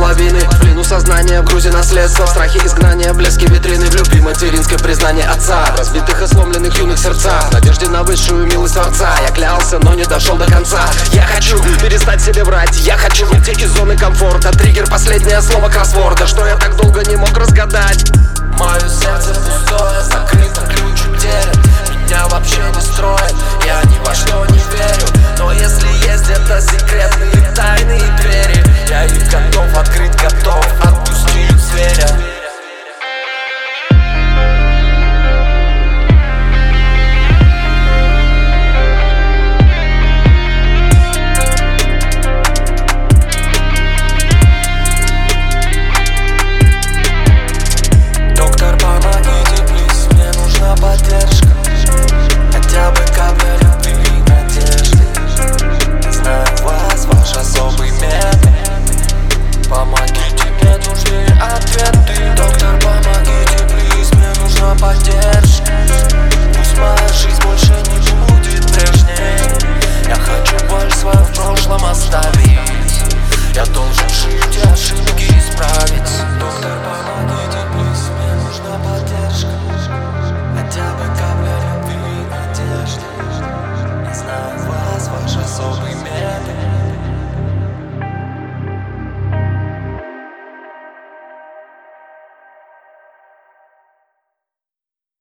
половины. В плену сознания, в грузе наследства, в страхе изгнания, блески витрины, в любви материнское признание отца. В разбитых и сломленных юных сердцах, в надежде на высшую милость Творца. Я клялся, но не дошел до конца. Я хочу перестать себе врать, я хочу выйти из зоны комфорта. Триггер, последнее слово кроссворда, что я так долго не мог разгадать. Мое сердце пустое, закрыто, ключ утерян. Меня вообще не строит, я ни во что не верю. Но если есть где-то секретные тайные двери, я их готов открыть, готов отпустить зверя. Доктор, помогите, плиз, мне нужна поддержка. Хотя бы капля любви и надежды. Знаю вас, ваш особый метод. Помогите, мне нужны ответы. Доктор, помогите, плиз, мне нужна поддержка. Пусть моя жизнь больше не будет прежней. Я хочу боль свою в прошлом оставить. Я должен жить и ошибки исправить. Доктор, помогите, плиз, мне нужна поддержка. Хотя бы капля любви и надежды. Я знаю вас, ваш особый мир.